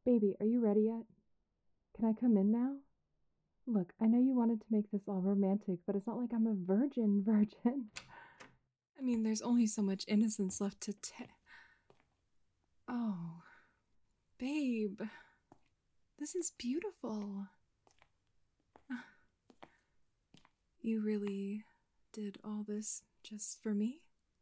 Baby, are you ready yet? Can I come in now? Look, I know you wanted to make this all romantic, but it's not like I'm a virgin. I mean, there's only so much innocence left to Oh, babe. This is beautiful. You really did all this just for me?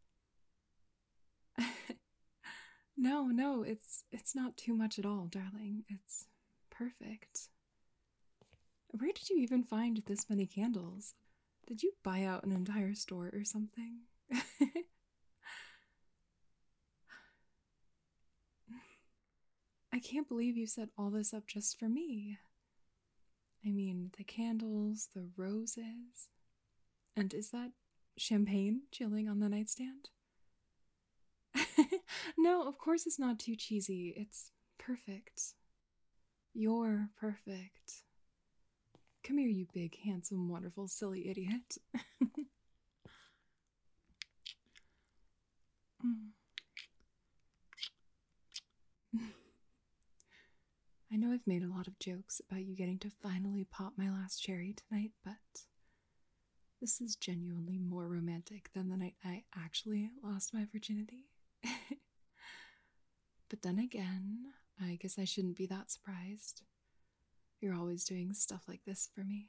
No, it's not too much at all, darling. It's perfect. Where did you even find this many candles? Did you buy out an entire store or something? I can't believe you set all this up just for me. I mean, the candles, the roses. And is that champagne chilling on the nightstand? No, of course it's not too cheesy. It's perfect. You're perfect. Come here, you big, handsome, wonderful, silly idiot. I know I've made a lot of jokes about you getting to finally pop my last cherry tonight, but this is genuinely more romantic than the night I actually lost my virginity. But then again, I guess I shouldn't be that surprised. You're always doing stuff like this for me.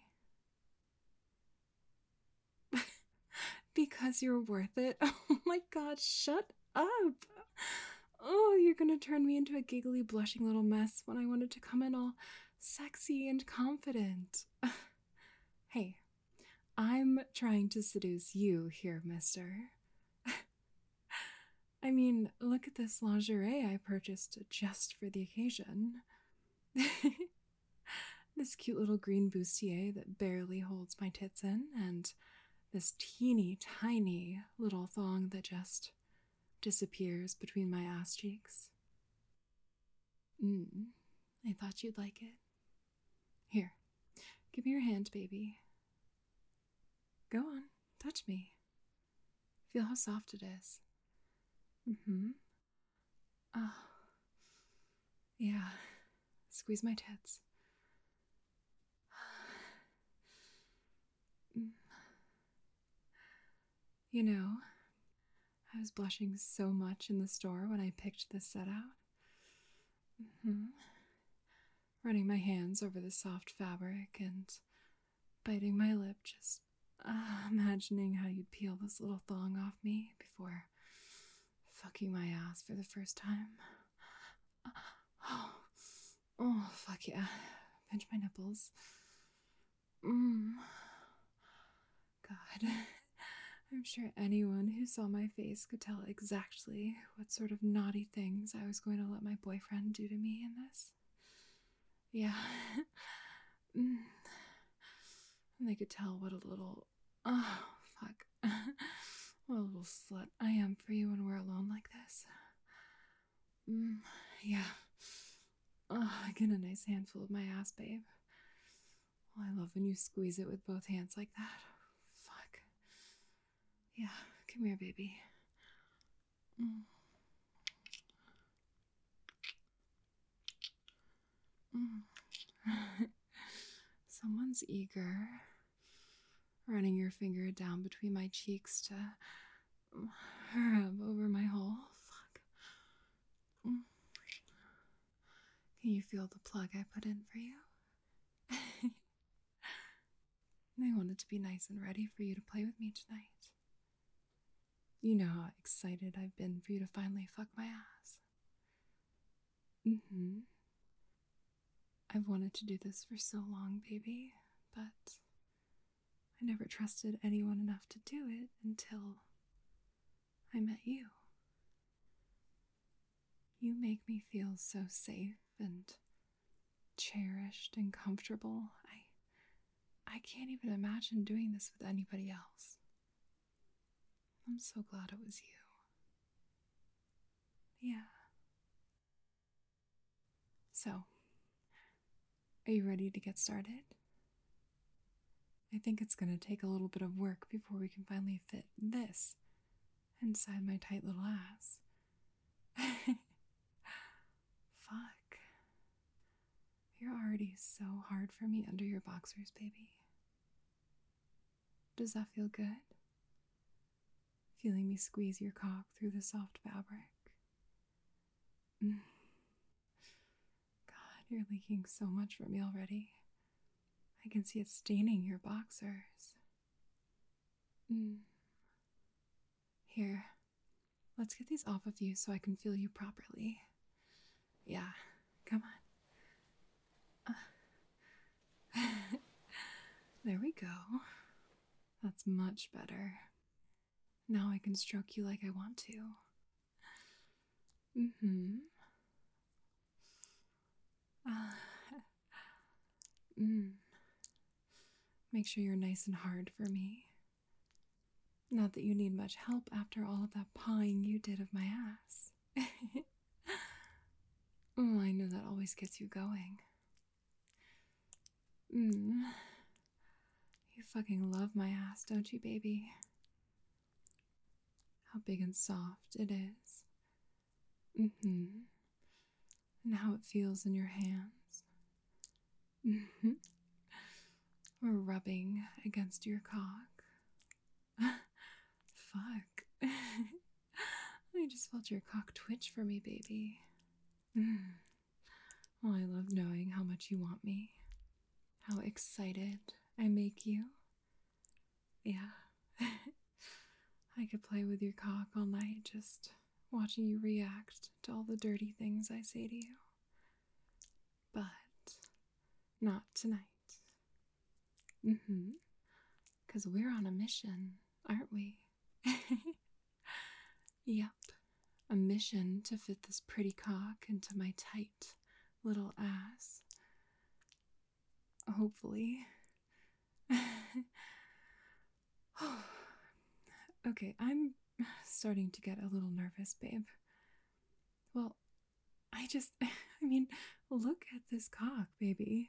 Because you're worth it. Oh my god, shut up. Oh, you're gonna turn me into a giggly, blushing little mess when I wanted to come in all sexy and confident. Hey, I'm trying to seduce you here, mister. I mean, look at this lingerie I purchased just for the occasion. This cute little green bustier that barely holds my tits in, and this teeny tiny little thong that just disappears between my ass cheeks. I thought you'd like it. Here, give me your hand, baby. Go on, touch me. Feel how soft it is. Oh, yeah. Squeeze my tits. You know, I was blushing so much in the store when I picked this set out. Running my hands over the soft fabric and biting my lip, just imagining how you'd peel this little thong off me before fucking my ass for the first time. Oh, fuck yeah. Pinch my nipples. God. I'm sure anyone who saw my face could tell exactly what sort of naughty things I was going to let my boyfriend do to me in this. Yeah. And they could tell what a little. Oh, fuck. What a little slut I am for you when we're alone like this. Yeah. Oh, I get a nice handful of my ass, babe. Oh, I love when you squeeze it with both hands like that. Fuck. Yeah, come here, baby. Someone's eager. Running your finger down between my cheeks to rub over my hole. Fuck. Can you feel the plug I put in for you? I wanted to be nice and ready for you to play with me tonight. You know how excited I've been for you to finally fuck my ass. I've wanted to do this for so long, baby, but I never trusted anyone enough to do it until I met you. You make me feel so safe and cherished and comfortable. I can't even imagine doing this with anybody else. I'm so glad it was you. Yeah. So, are you ready to get started? I think it's going to take a little bit of work before we can finally fit this inside my tight little ass. Fuck. so hard for me under your boxers, baby. Does that feel good? Feeling me squeeze your cock through the soft fabric. God, you're leaking so much from me already. I can see it staining your boxers. Here, let's get these off of you so I can feel you properly. Yeah, come on. There we go. That's much better. Now I can stroke you like I want to. Make sure you're nice and hard for me. Not that you need much help after all of that pawing you did of my ass. Oh, I know that always gets you going. You fucking love my ass, don't you, baby? How big and soft it is. And how it feels in your hands. Or rubbing against your cock. Fuck. I just felt your cock twitch for me, baby. Well, I love knowing how much you want me. How excited I make you. Yeah. I could play with your cock all night just watching you react to all the dirty things I say to you. But not tonight. 'Cause we're on a mission, aren't we? Yep. A mission to fit this pretty cock into my tight little ass. Hopefully. Okay, I'm starting to get a little nervous, babe. Well, I mean, look at this cock, baby.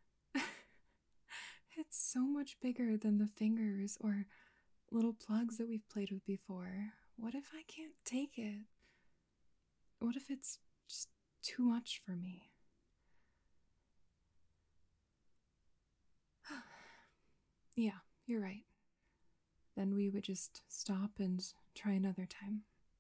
It's so much bigger than the fingers or little plugs that we've played with before. What if I can't take it? What if it's just too much for me? Yeah, you're right. Then we would just stop and try another time.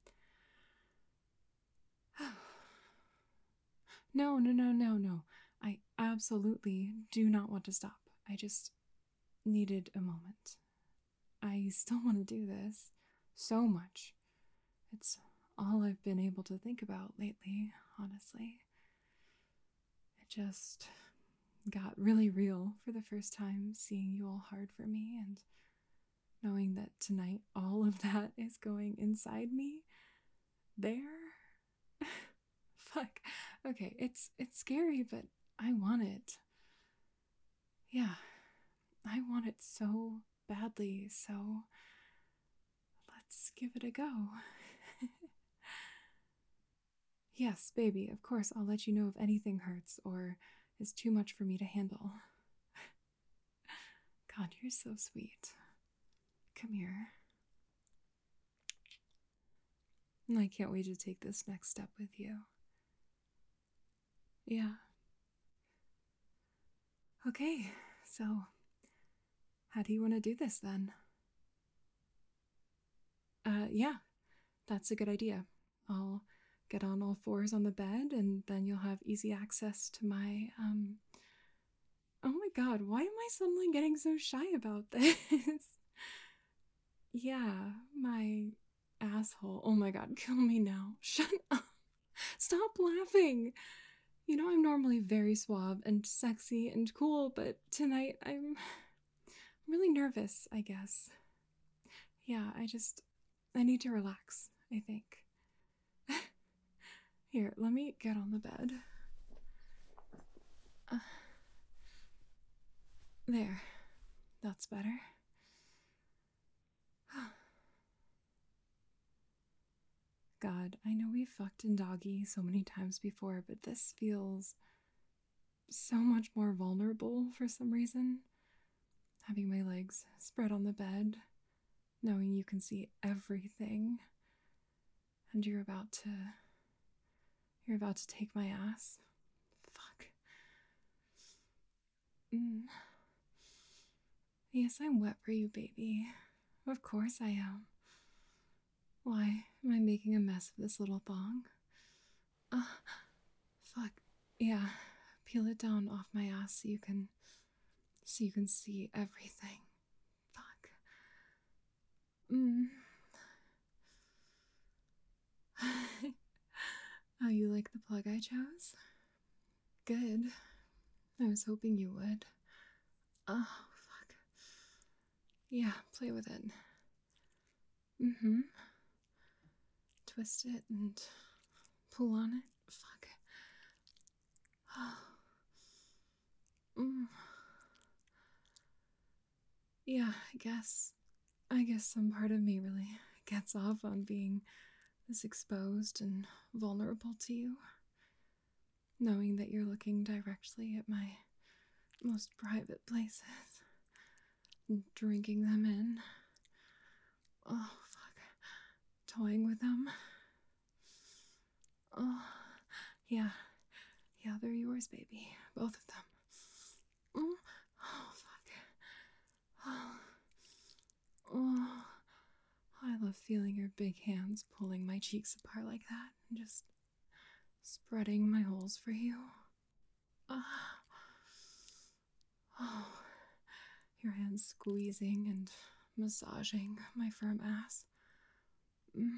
No. I absolutely do not want to stop. I just needed a moment. I still want to do this so much. It's all I've been able to think about lately, honestly. It just got really real for the first time, seeing you all hard for me and knowing that tonight all of that is going inside me. There? Fuck. Okay, it's scary, but I want it. Yeah, I want it so badly, so let's give it a go. Yes, baby, of course, I'll let you know if anything hurts or is too much for me to handle. God, you're so sweet. Come here. I can't wait to take this next step with you. Yeah. Okay, so how do you want to do this then? Yeah, that's a good idea. I'll get on all fours on the bed and then you'll have easy access to my, Oh my god, why am I suddenly getting so shy about this? Yeah, my asshole. Oh my god, kill me now. Shut up. Stop laughing. You know, I'm normally very suave and sexy and cool, but tonight I'm really nervous, I guess. Yeah, I need to relax, I think. Here, let me get on the bed. There. That's better. God, I know we've fucked in doggy so many times before, but this feels so much more vulnerable for some reason. Having my legs spread on the bed, knowing you can see everything, and you're about to take my ass. Fuck. Mm. Yes, I'm wet for you, baby. Of course I am. Why? Am I making a mess of this little thong? Uh, fuck. Yeah. Peel it down off my ass so you can see everything. Fuck. Mm. Oh, you like the plug I chose? Good. I was hoping you would. Oh, fuck. Yeah, play with it. Mm-hmm. Twist it and pull on it. Fuck. Mm. Yeah, I guess some part of me really gets off on being this exposed and vulnerable to you. Knowing that you're looking directly at my most private places and drinking them in. Oh, fuck. Toying with them. Oh, yeah. Yeah, they're yours, baby. Both of them. Mm. Oh, fuck. Oh, I love feeling your big hands pulling my cheeks apart like that and just spreading my holes for you. Ah. Oh, your hands squeezing and massaging my firm ass. Mm.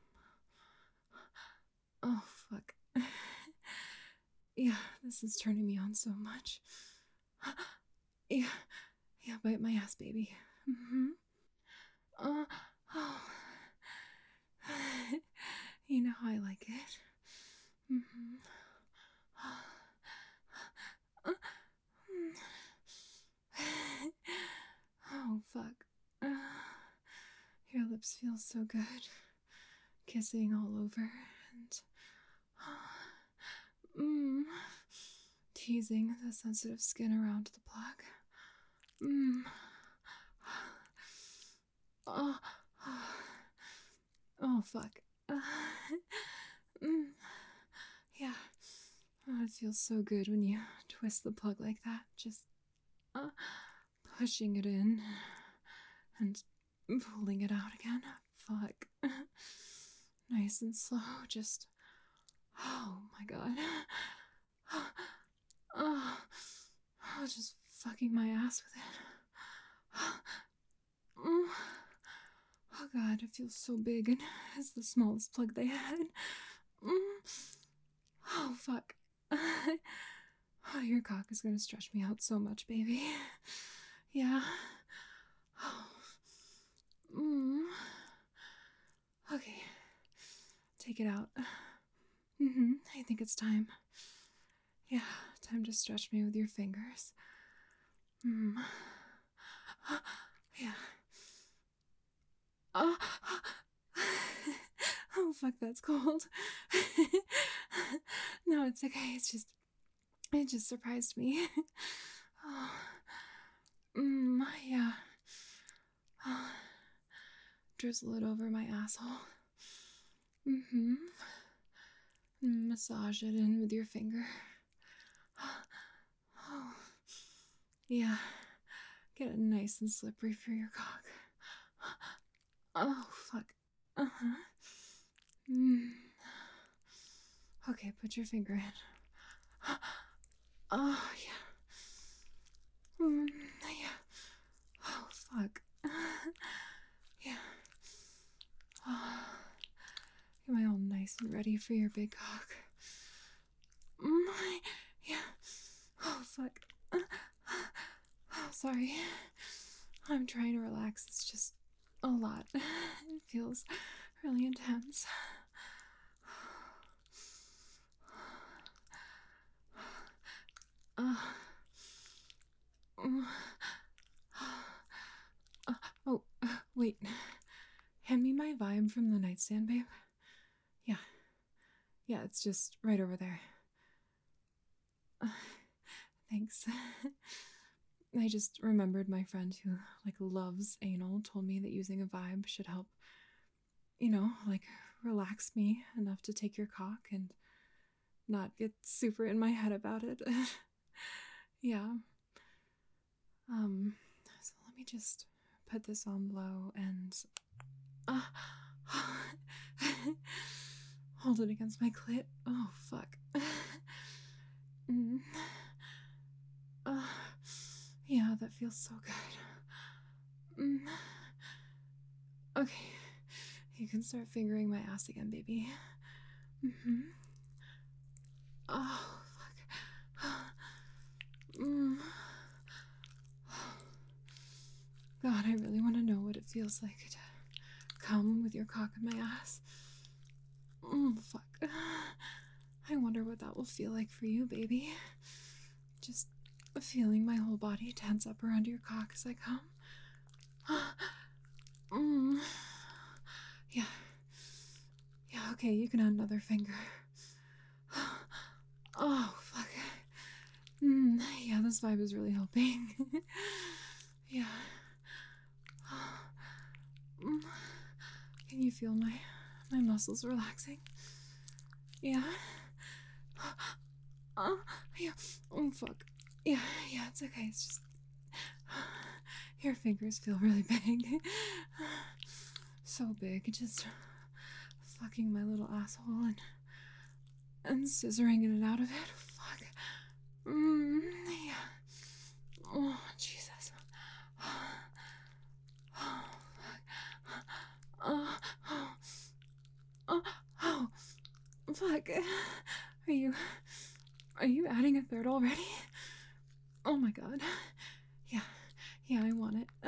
Oh, fuck. Yeah, this is turning me on so much. Yeah, yeah, bite my ass, baby. Mm-hmm. Oh. You know how I like it. Mm-hmm. Oh, fuck. Your lips feel so good. Kissing all over and teasing the sensitive skin around the plug. Oh, oh fuck. Yeah. Oh, it feels so good when you twist the plug like that. Just uh, pushing it in and pulling it out again. Fuck. Nice and slow. Just. Oh my god. Oh, just fucking my ass with it. Oh god, it feels so big and it's the smallest plug they had. Oh fuck. Oh, your cock is gonna stretch me out so much, baby. Yeah. Okay. Take it out. I think it's time. Yeah, time to stretch me with your fingers. Yeah. Oh, oh fuck, that's cold. No, it's okay. It just surprised me. Oh, yeah. Oh, drizzle it over my asshole. Massage it in with your finger. Oh, yeah. Get it nice and slippery for your cock. Oh, fuck. Uh-huh. Okay, put your finger in. Oh, yeah. Yeah. Oh, fuck. Yeah. Oh, am I all nice and ready for your big cock? Yeah. Oh, fuck. Oh, sorry. I'm trying to relax. It's just a lot. It feels really intense. Oh, wait. Hand me my vibe from the nightstand, babe. Yeah. Yeah, it's just right over there. Thanks. I just remembered my friend who, loves anal told me that using a vibe should help, relax me enough to take your cock and not get super in my head about it. Yeah. Um, so let me just put this on low and uh, hold it against my clit. Oh, fuck. mm. uh, yeah, that feels so good. Okay, you can start fingering my ass again, baby. Oh, fuck. God, I really want to know what it feels like to come with your cock in my ass. Fuck. I wonder what that will feel like for you, baby. Just feeling my whole body tense up around your cock as I come. Yeah. Yeah, okay, you can add another finger. Oh, fuck. Yeah, this vibe is really helping. Yeah. Can you feel my muscles relaxing? Yeah. Yeah. Oh, fuck. Yeah, it's okay. It's just your fingers feel really big. So big, just fucking my little asshole and scissoring in and out of it. Fuck. Yeah. Oh, Jesus. Oh, fuck. Are you adding a third already? Oh my god. Yeah, I want it.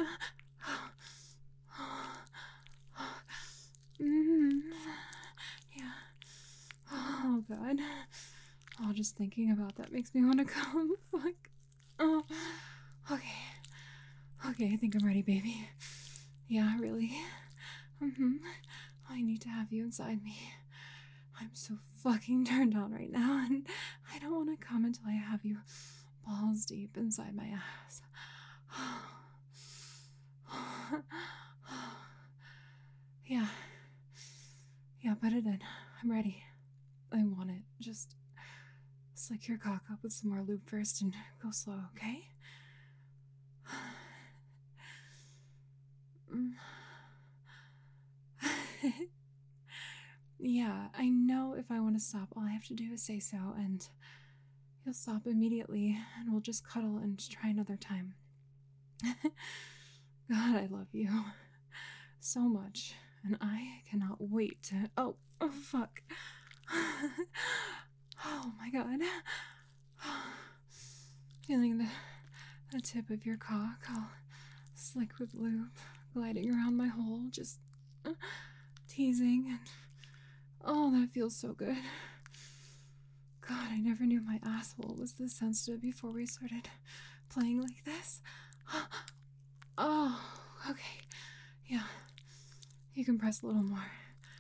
Yeah. Oh god. Oh, just thinking about that makes me want to come. Fuck. Oh. Okay. Okay, I think I'm ready, baby. Yeah, really. I need to have you inside me. I'm so fucking turned on right now, and I don't want to come until I have you balls deep inside my ass. Yeah. Yeah, put it in. I'm ready. I want it. Just slick your cock up with some more lube first and go slow, okay? Yeah, I know if I want to stop, all I have to do is say so, and you'll stop immediately, and we'll just cuddle and try another time. God, I love you so much, and I cannot wait to. Oh, fuck. Oh my god. Feeling the tip of your cock all slick with lube gliding around my hole, just teasing, and oh, that feels so good. God, I never knew my asshole was this sensitive before we started playing like this. Oh, okay. Yeah. You can press a little more.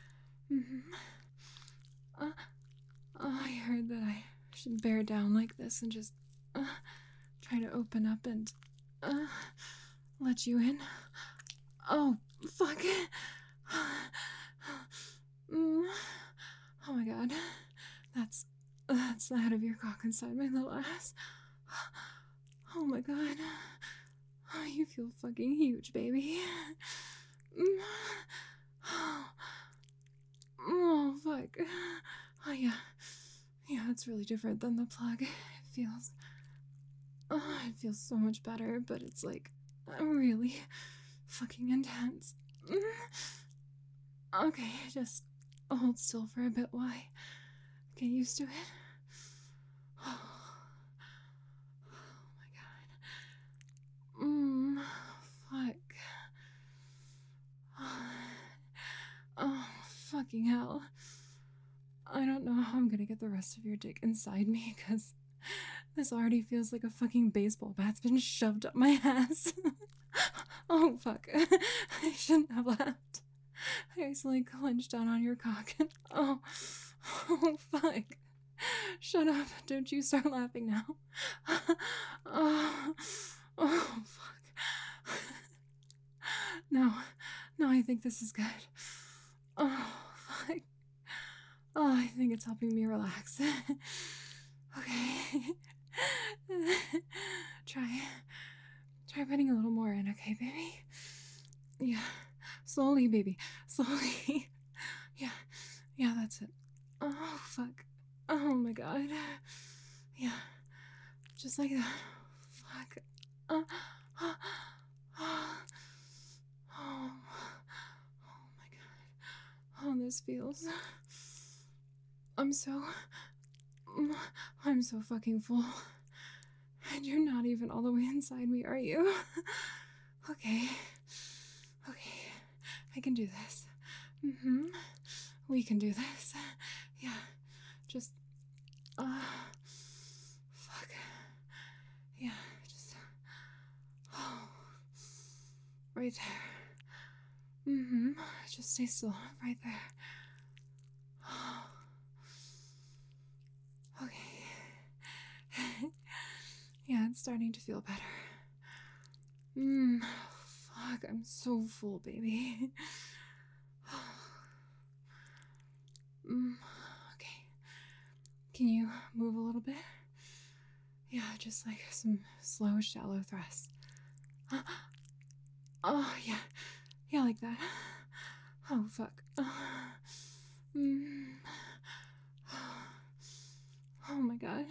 I heard that I should bear down like this and just try to open up and let you in. Oh, fuck. Oh my god. That's the head of your cock inside my little ass. Oh my god. Oh, you feel fucking huge, baby. Oh, fuck. Oh, yeah. Yeah, it's really different than the plug. It feels so much better, but it's like really fucking intense. Okay, just hold still for a bit while I get used to it. Oh my god. Fuck. Oh, fucking hell. I don't know how I'm gonna get the rest of your dick inside me, because this already feels like a fucking baseball bat's been shoved up my ass. Oh, fuck. I shouldn't have laughed. I accidentally clenched down on your cock. Oh, fuck. Shut up. Don't you start laughing now. Oh, fuck. No, I think this is good. Oh, fuck. Oh, I think it's helping me relax. Okay. Try putting a little more in, okay, baby? Yeah. Slowly, baby. Slowly. Yeah. Yeah, that's it. Oh, fuck. Oh my god. Yeah. Just like that. Fuck. Uh, uh, uh, oh. Oh my god. Oh, this feels. I'm so. I'm so fucking full. And you're not even all the way inside me, are you? Okay. Okay. I can do this. Mm-hmm. We can do this. Yeah. Just. Fuck. Yeah. Just. Oh. Right there. Mm-hmm. Just stay still. Right there. Okay. Yeah, it's starting to feel better. Fuck, I'm so full, baby. Okay. Can you move a little bit? Yeah, just like some slow, shallow thrusts. Oh, yeah. Yeah, like that. Oh, fuck. Oh my god.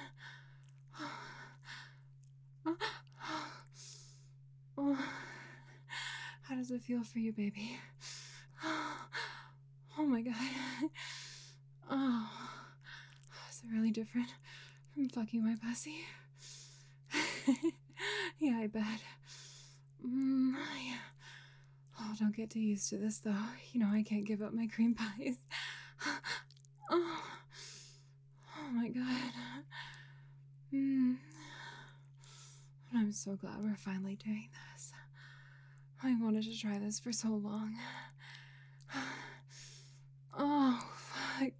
How does it feel for you, baby? Oh my god. Oh, is it really different from fucking my pussy? Yeah, I bet. Yeah. Oh, don't get too used to this, though. You know I can't give up my cream pies. Oh, oh my god. I'm so glad we're finally doing this. I wanted to try this for so long. Oh, fuck.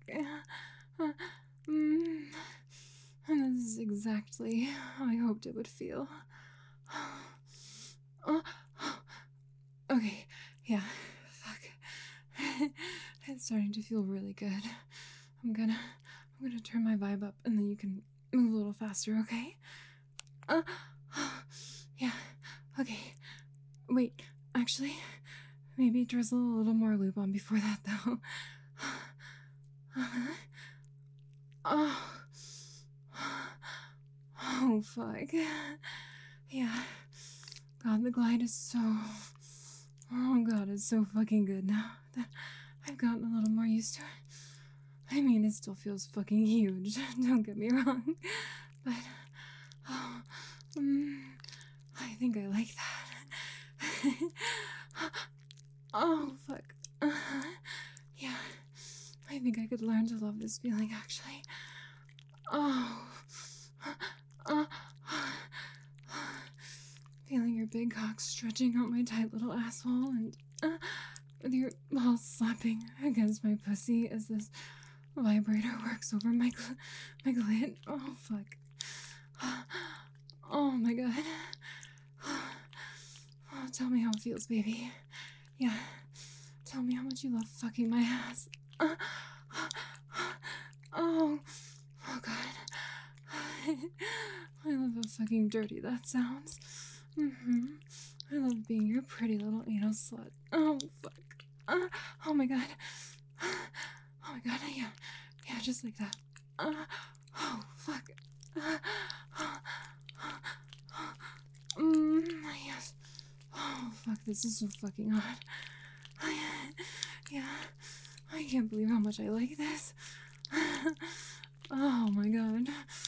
And this is exactly how I hoped it would feel. Okay, yeah, fuck. It's starting to feel really good. I'm gonna turn my vibe up and then you can move a little faster, okay? Yeah, okay. Wait, actually, maybe drizzle a little more lube on before that, though. Oh, fuck. Yeah. God, the glide is so... Oh, God, it's so fucking good now that I've gotten a little more used to it. I mean, it still feels fucking huge, don't get me wrong. But, I think I like that. Oh, fuck. Yeah, I think I could learn to love this feeling, actually. Oh. Feeling your big cock stretching out my tight little asshole and with your balls slapping against my pussy as this vibrator works over my glit. Oh, fuck. Oh, my God. Oh, tell me how it feels, baby. Yeah. Tell me how much you love fucking my ass. Oh, God. I love how fucking dirty that sounds. I love being your pretty little anal slut. Oh, fuck. Oh my god. Oh my god, yeah. Yeah, just like that. Oh, fuck. Yes. Oh, fuck, this is so fucking hot. Yeah. I can't believe how much I like this. Oh my god.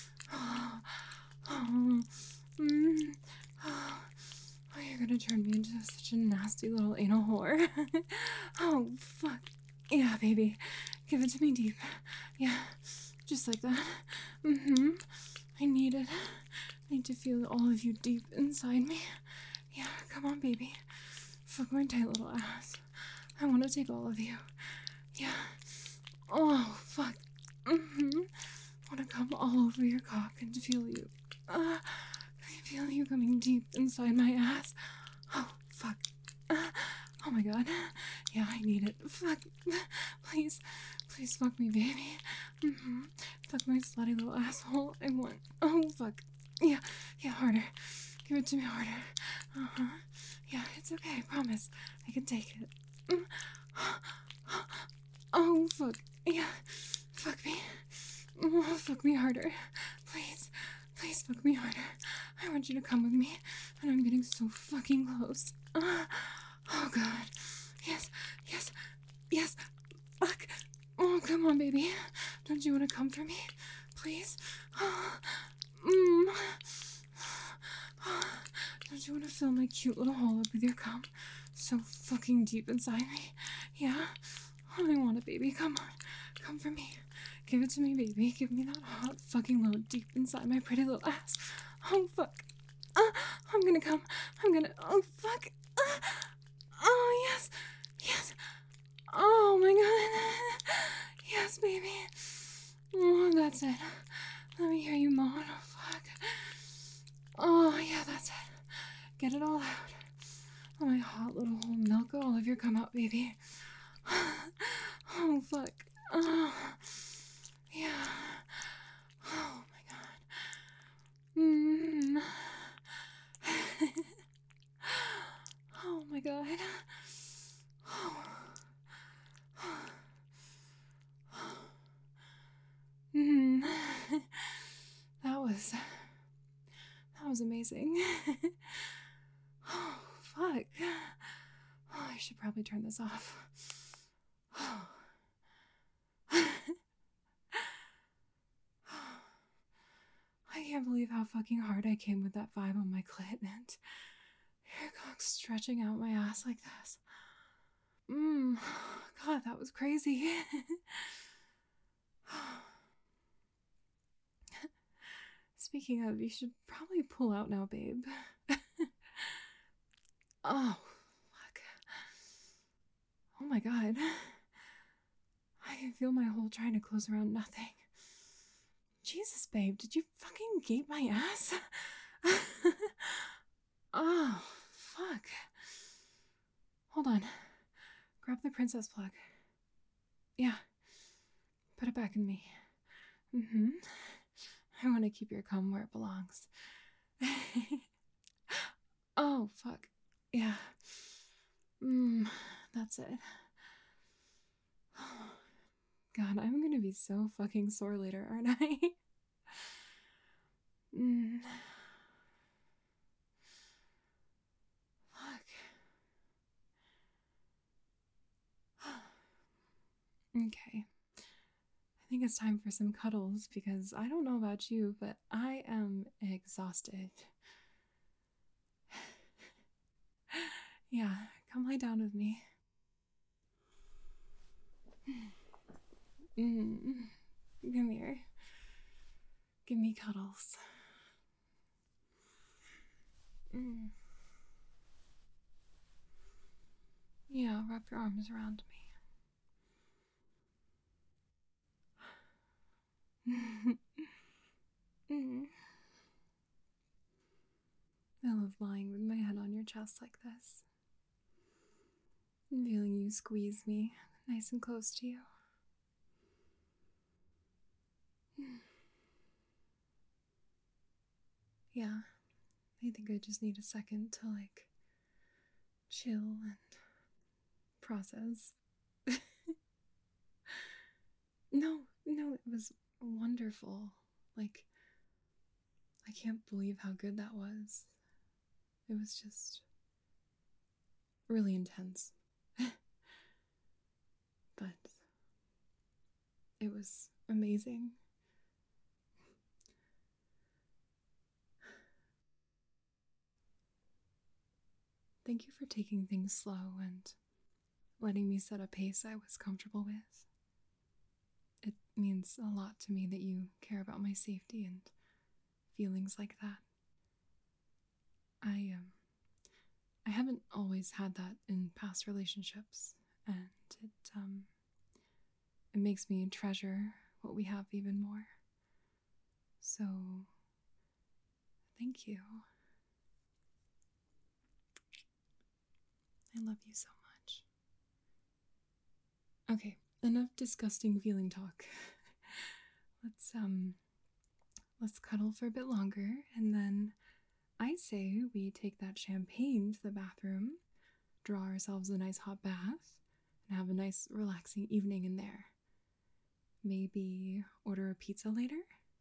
Oh, you're gonna turn me into such a nasty little anal whore. Oh, fuck. Yeah, baby. Give it to me deep. Yeah, just like that. I need it. I need to feel all of you deep inside me. Yeah, come on, baby. Fuck my tight little ass. I want to take all of you. Yeah. Oh, fuck. Want to come all over your cock and feel you. I feel you coming deep inside my ass. Oh, fuck. Oh my god. Yeah, I need it. Fuck. Please. Please fuck me, baby. Fuck my slutty little asshole. I want. Oh, fuck. Yeah, harder. Give it to me harder. Uh-huh. Yeah, it's okay, I promise. I can take it. Oh, fuck. Yeah. Fuck me. Oh, fuck me harder. Please. Please fuck me harder. I want you to come with me. And I'm getting so fucking close. Oh, God. Yes. Yes. Yes. Fuck. Oh, come on, baby. Don't you want to come for me? Please? Don't you want to fill my cute little hole up with your cum? So fucking deep inside me. Yeah? Oh, I want it, baby. Come on. Come for me. Give it to me, baby. Give me that hot fucking load deep inside my pretty little ass. Oh, fuck. I'm gonna come. Oh, fuck. Oh, yes. Yes. Oh, my God. Yes, baby. Oh, that's it. Let me hear you moan. Oh, fuck. Oh, yeah, that's it. Get it all out. Oh, my hot little hole. Milk all of your come out, baby. Oh, fuck. Oh, yeah. Oh, my God. Oh, my God. Oh. That was amazing. Oh, fuck. Oh, I should probably turn this off. Oh. I can't believe how fucking hard I came with that vibe on my clit and your cock stretching out my ass like this. God, that was crazy. Speaking of, you should probably pull out now, babe. Oh, fuck. Oh my God. I can feel my hole trying to close around nothing. Jesus, babe, did you fucking gape my ass? Oh, fuck. Hold on. Grab the princess plug. Yeah. Put it back in me. I want to keep your cum where it belongs. Oh, fuck. Yeah. That's it. God, I'm gonna be so fucking sore later, aren't I? Fuck. Okay. I think it's time for some cuddles because I don't know about you, but I am exhausted. Yeah, come lie down with me. Come here. Give me cuddles. Yeah, wrap your arms around me. I love lying with my head on your chest like this. And feeling you squeeze me nice and close to you. Yeah, I think I just need a second to, like, chill and process. No, it was wonderful. Like, I can't believe how good that was. It was just really intense. But it was amazing. Thank you for taking things slow and letting me set a pace I was comfortable with. It means a lot to me that you care about my safety and feelings like that. I haven't always had that in past relationships, and it makes me treasure what we have even more. So, thank you. I love you so much. Okay, enough disgusting feeling talk. Let's cuddle for a bit longer, and then I say we take that champagne to the bathroom, draw ourselves a nice hot bath, and have a nice relaxing evening in there. Maybe order a pizza later?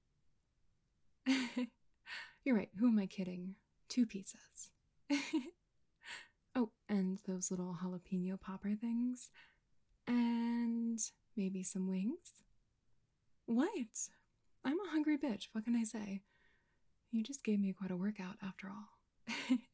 You're right, who am I kidding? 2 pizzas. Oh, and those little jalapeno popper things. And maybe some wings? What? I'm a hungry bitch, what can I say? You just gave me quite a workout after all.